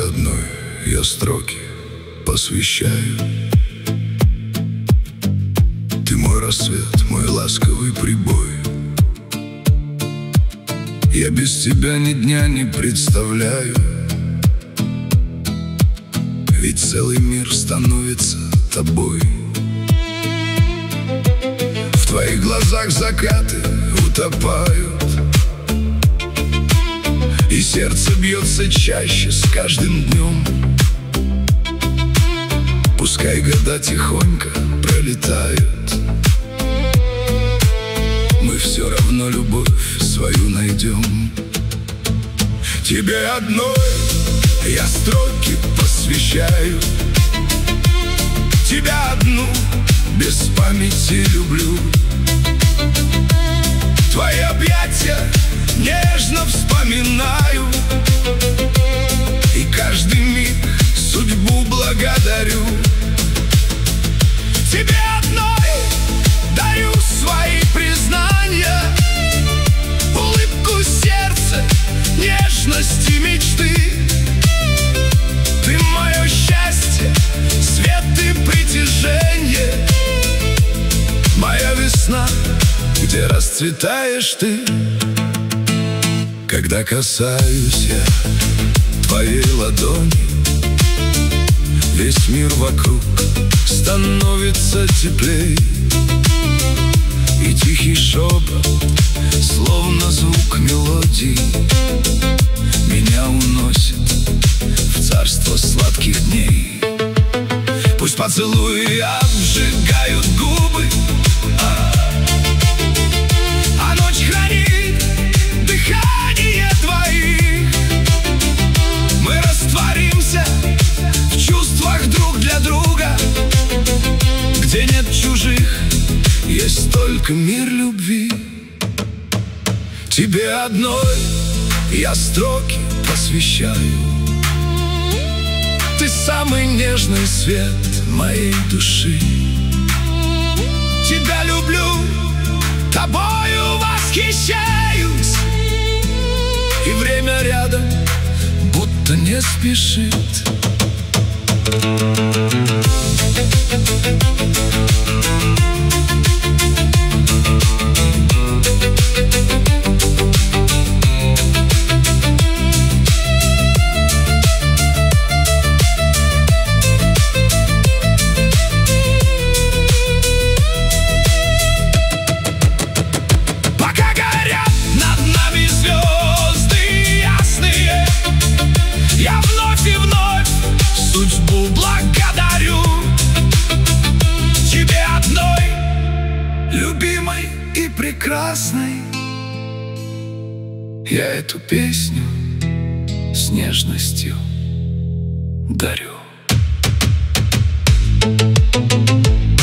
одной я строки посвящаю. Ты мой рассвет, мой ласковый прибой. Я без тебя ни дня не представляю, ведь целый мир становится тобой. В твоих глазах закаты утопают, и сердце бьется чаще с каждым днем. Пускай года тихонько пролетают, мы все равно любовь свою найдем. Тебе одной я строки посвящаю, тебя одну без памяти люблю. Твои объятия нежно вспоминаю, и каждый миг судьбу благодарю. Тебе одной дарю свои признания, улыбку сердца, нежность и мечты. Ты мое счастье, свет и притяжение, моя весна, где расцветаешь ты. Когда касаюсь я твоей ладони, весь мир вокруг становится теплей, и тихий шепот, словно звук мелодии, меня уносит в царство сладких дней. Пусть поцелуи обжигают губы, а ночь хранит дыхание твоих. Мы растворимся в чувствах друг для друга, где нет чужих, есть только мир любви. Тебе одной я строки посвящаю, ты самый нежный свет моей души. Тебя люблю, тобою восхищаюсь, и время рядом будто не спешит. Судьбу благодарю. Тебе одной, любимой и прекрасной, я эту песню с нежностью дарю.